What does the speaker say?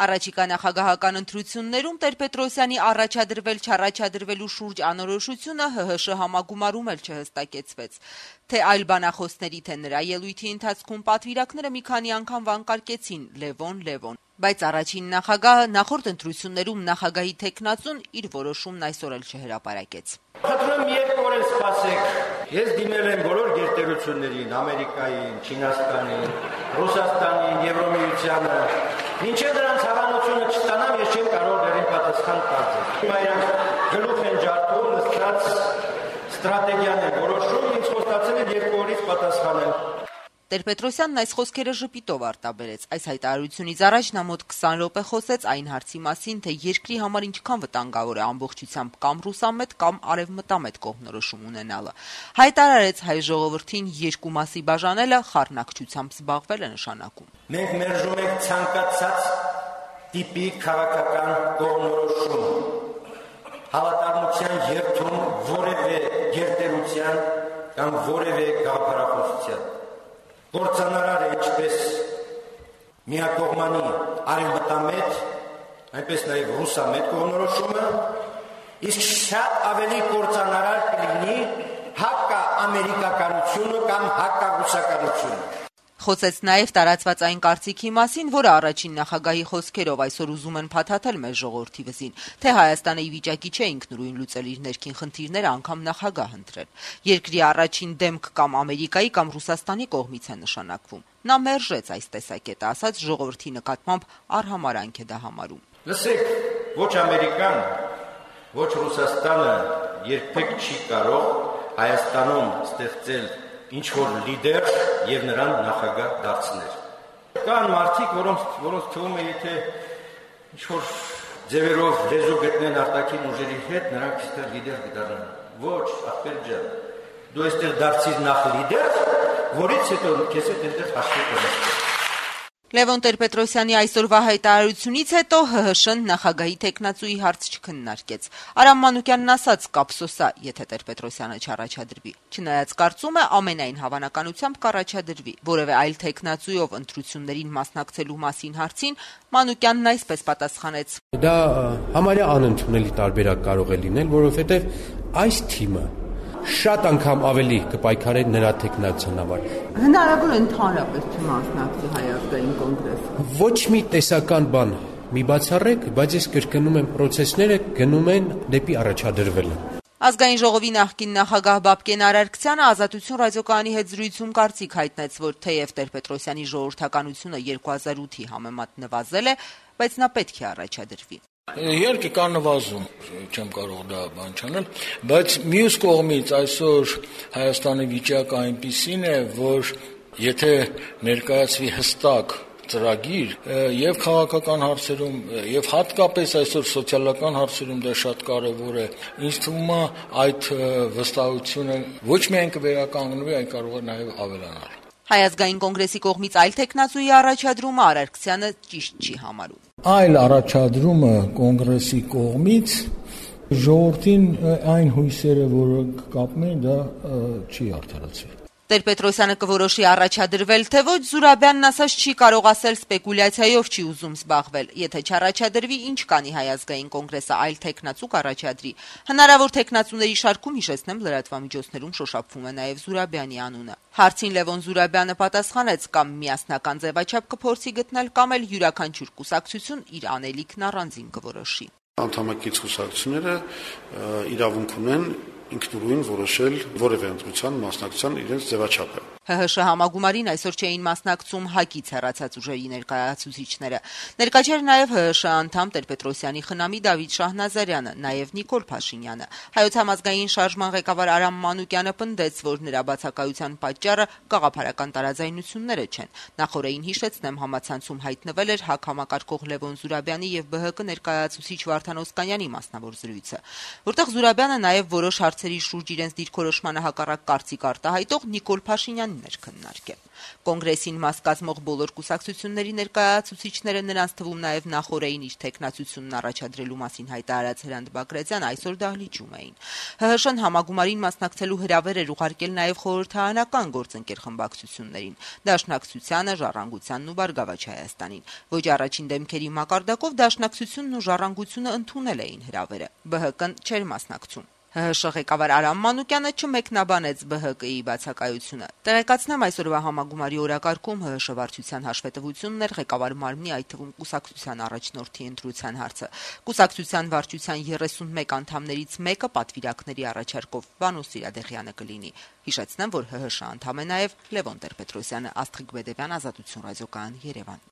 Առաջիկա նախագահական ընտրություններում Տեր-Պետրոսյանի առաջադրվել-չառաջադրվելու շուրջ անորոշությունը ՀՀՇ համագումարում էլ չհստակեցվեց։ Թե այլ բանախոսների, թե նրա ելույթի ընթացքում պատվիրակները մի քանի անգամ վանկարկեցին Լևոն, բայց առաջին նախագահը նախորդ ընտրություններում նախագահի թեկնածուն իր որոշումն այսօր էլ չհրապարակեց։ Խնդրում եմ երկու օր սպասեք։ Ես դիմել եմ բոլոր գերտերություններին, Ամերիկային, Չինաստանին, Ռուսաստանին, Եվրոմիությանը։ Մինչև դրանց հավանությունը չստանամ, ես չեմ կարող դերին պատասխան տալ։ Հիմա իրանք գլուխ են ջարդում, նստած ստրատեգիան են որոշում, ինձ խոստացել են 2 օրից պատասխանել։ Տեր-Պետրոսյանն այս խոսքերը ժպիտով արտաբերեց։ Այս հայտարարությունից առաջ նա մոտ 20 րոպե խոսեց այն հարցի մասին, թե երկրի համար ինչքան վտանգավոր է ամբողջությամբ կամ ռուսամետ կամ արևմտամետ կողմնորոշում ունենալը։ Հայտարարեց հայ ժողովրդին երկու մասի բաժանելը խառնակցությամբ զբաղվել է նշանակում։ Մենք մերժում ենք ցանկացած տիպի քաղաքական կողմնորոշում, հավատարմության երթում որևէ գերտերության կամ որևէ գաղափարախոսության։ Գործանարար է ինչպես միակողմանի արևմտամետ, այնպես նաև ռուսամետ կողմնորոշումը, իսկ շատ ավելի գործանարար կլինի հակաամերիկականությունը կամ հակառուսականությունը։ Խոսեց նաև տարածված այն կարծիքի մասին, որը առաջին նախագահի խոսքերով այսօր ուզում են փաթաթել մեր ժողովրդի վզին, թե Հայաստանը ի վիճակի չէ ինքնուրույն լուծել իր ներքին խնդիրները, անգամ նախագահ ընտրել։ Երկրի առաջին դեմք կամ Ամերիկայի կամ Ռուսաստանի կողմից է նշանակվում։ Նա մերժեց այս տեսակետը, ասաց ժողովրդի նկատմամբ արհամարանք է դա համարում։ Լսեք, ոչ Ամերիկան, ոչ Ռուսաստանը երբեք չի կարող Հայաստանում ստեղծել ինչ-որ լիդեր և նրան նախագահ դարձնել։ Կան մարդիկ, որոնց թվում է, եթե ինչ-որ ձևերով լեզու գտնեն արտաքին ուժերի հետ, նրանք այստեղ լիդեր կդառնան։ Ոչ, ախպեր ջան, դու այստեղ դարձիր նախ լիդեր, որից հետո քեզ հետ այստեղ հաշվի կհաշվի։ Լևոն Տեր-Պետրոսյանի այսօրվա հայտարարությունից հետո ՀՀՇ-ն նախագահի թեկնածուի հարց չքննարկեց։ Արամ Մանուկյանն ասաց կապսոսա, եթե Տեր-Պետրոսյանը չառաջադրվի։ Չնայած կարծում է ամենայն հավանականությամբ կառաջադրվի։ Որևէ այլ թեկնածուով ընտրություններին մասնակցելու մասին հարցին Մանուկյանն այսպես պատասխանեց. Դա համարյա անընդունելի տարբերակ կարող է լինել, որովհետև այս թիմը շատ անգամ ավելի կպայքարի նրա թեկնածության համար։ Հնարավոր է ընդհանրապես չմասնակցի Հայաստանի կոնգրեսը։ Ոչ մի տեսական բան մի բացառեք, բայց ես կրկնում եմ, պրոցեսները գնում են դեպի առաջադրվելը։ Ազգային ժողովի նախկին նախագահ Բաբկեն Արարքցյանը Ազատություն ռադիոկայանի հետ զրույցում կարծիք հայտնեց, որ թեև Տեր-Պետրոսյանի ժողովրդականությունը 2008-ի համեմատ նվազել է, բայց նա պետք է առաջադրվի։ Իհարկե կա նվազում, չեմ կարող դա բան չանել, բայց մյուս կողմից այսօր Հայաստանի վիճակը այնպիսին է, որ եթե ներկայացվի հստակ ծրագիր եւ քաղաքական հարցերում եւ հատկապես այսօր սոցիալական հարցերում դա շատ կարեւոր է, ինձ թվում է այդ վստահությունը ոչ միայն կվերականգնվի, այլ կարող է նաեւ ավելանալ։ Հայ ազգային կոնգրեսի կողմից այլ թեկնածուի առաջադրումը Արարքցյանը ճիշտ չի համարում։ Այլ առաջադրումը կոնգրեսի կողմից ժողովրդին այն հույսերը, որը կապնեն, դա չի արդարացվի։ Տեր-Պետրոսյանը կորոշի առաջադրվել, թե ոչ, Զուրաբյանն ասաց չի կարող ասել, սպեկուլյացիայով չի ուզում զբաղվել։ Եթե չառաջադրվի, ինչ կանի Հայ ազգային կոնգրեսը այլ թեկնածու կառաջադրի։ Հնարավոր թեկնածուների շարքում հիշեցնեմ լրատվամիջոցներում շոշափվում է նաև Զուրաբյանի անունը։ Հարցին Լևոն Զուրաբյանը պատասխանեց կամ միասնական ձևաչափ կփորձի գտնել, կամ էլ յուրաքանչյուր կուսակցություն իր անելիքն առանձին կորոշի։ Անդամակից կուսակցությունները իրավունք ունեն ինքնուրույն որոշել որևէ ընտրության մասնակցության իրենց ձևաչափը։ ՀՀՇ համագումարին այսօր չէին մասնակցում ՀԱԿ-ից հեռացած ուժերի ներկայացուցիչները։ Ներկա չէր նաև ՀՀՇ անդամ Տեր-Պետրոսյանի խնամի Դավիթ Շահնազարյանը, նաև Նիկոլ Փաշինյանը։ Հայոց համազգային շարժման ղեկավար Արամ Մանուկյանը պնդեց, որ նրա բացակայության պատճառը գաղափարական տարաձայնությունները չեն։ Նախորդին հիշեցնեմ, համացանցում հայտնվել էր ՀԱԿ համակարգող Լևոն Զուրաբյանի եւ ԲՀԿ ներկայացուցիչ Վարդան Օսկանյանի մասնավոր զրույցը, որտեղ Զուրաբյանը նաև որոշ հարցերի շուրջ իրենց դիրքորոշմանը հակառակ կարծիք արտահայտող Նիկոլ Փաշինյանի Տերտերյանին էր քննարկել։ Կոնգրեսին մաս կազմող բոլոր կուսակցությունների ներկայացուցիչները, նրանց թվում նաև նախորդին իր թեկնածությունն առաջադրելու մասին հայտարարած Հրանտ Բագրատյան, այսօր դահլիճում էին։ ՀՀՇ-ն համագումարին մասնակցելու հրավեր էր ուղարկել նաև խորհրդարանական գործընկեր խմբակցություններին՝ Դաշնակցությանը, Ժառանգությանն ու Բարգավաճ Հայաստանին։ Ոչ առաջին դեմքերի մակարդակով Դաշնակցությունն ու Ժառանգությունը ընդունել էին հրավերը։ ԲՀԿ-ն չէր մասնակցում։ ՀՀՇ ղեկավար Արամ Մանուկյանը չմեկնաբանեց ԲՀԿ-ի բացակայությունը։ Տեղեկացնեմ, այսօրվա համագումարի օրակարգում ՀՀՇ վարչության հաշվետվությունն էր ղեկավար մարմնի, այդ թվում կուսակցության առաջնորդի ընտրության հարցը։ Կուսակցության վարչության 31 անդամներից մեկը պատվիրակների առաջարկով Վանո Սիրադեղյանը կլինի։ Հիշեցնեմ, որ ՀՀՇ անդամ է նաև Լևոն Տեր-Պետրոսյանը։ Աստղիկ Բեդևյան, Ազատություն ռադիոկայան, Երևան։